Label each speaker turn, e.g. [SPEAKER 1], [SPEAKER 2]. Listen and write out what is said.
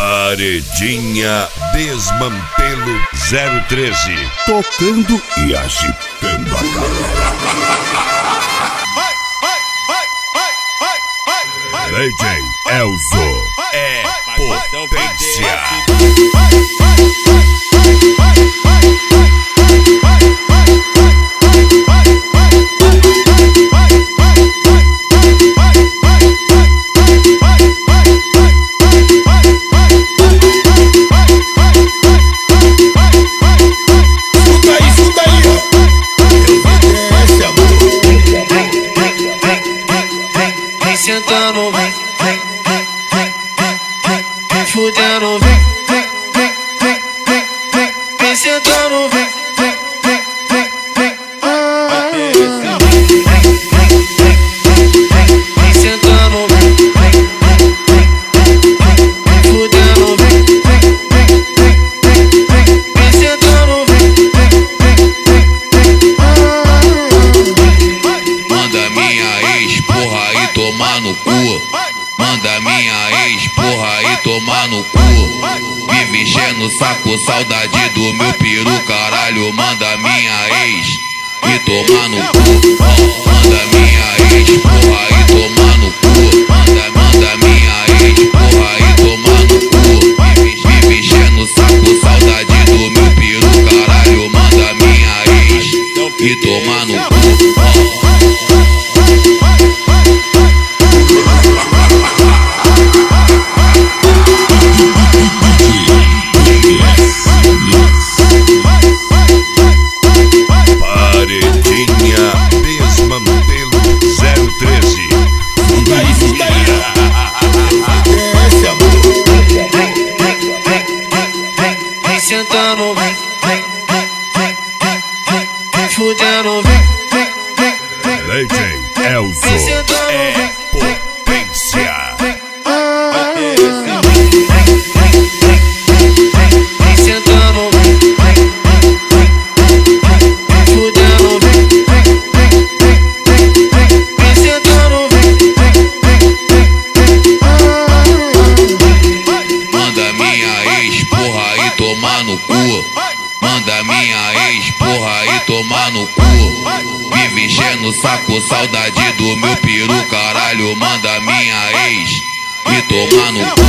[SPEAKER 1] Paredinha Desmantelo 013, tocando e agitando a galera. DJ Elzo é potência.
[SPEAKER 2] Sentando, vem, fudendo, vem, sentando, vem, sentando, vem, fudendo, vem, sentando, vem.
[SPEAKER 3] Manda minha ex, porra, e tomar no cu. Manda minha ex, porra, e tomar no cu. Vive enchendo o saco, saudade do meu peru, caralho. Manda minha ex e tomar no cu. Manda minha ex, porra, e tomar no cu. Manda minha ex, porra, e tomar no cu. Vive enchendo o saco, saudade do meu peru, caralho. Manda minha ex e tomar no cu.
[SPEAKER 1] Paredinha Desmantelo 013.
[SPEAKER 2] Vem sentando, vem, fudendo, vem,
[SPEAKER 1] DJ Elzo é potência.
[SPEAKER 2] vem sentando, vem, fudendo, vem, sentando, vem.
[SPEAKER 3] Manda minha ex, porra, e tomar no cu. Manda minha ex, porra, e tomar no cu. Vive enchendo o saco, saudade do meu peru, caralho. Manda minha ex e tomar no cu.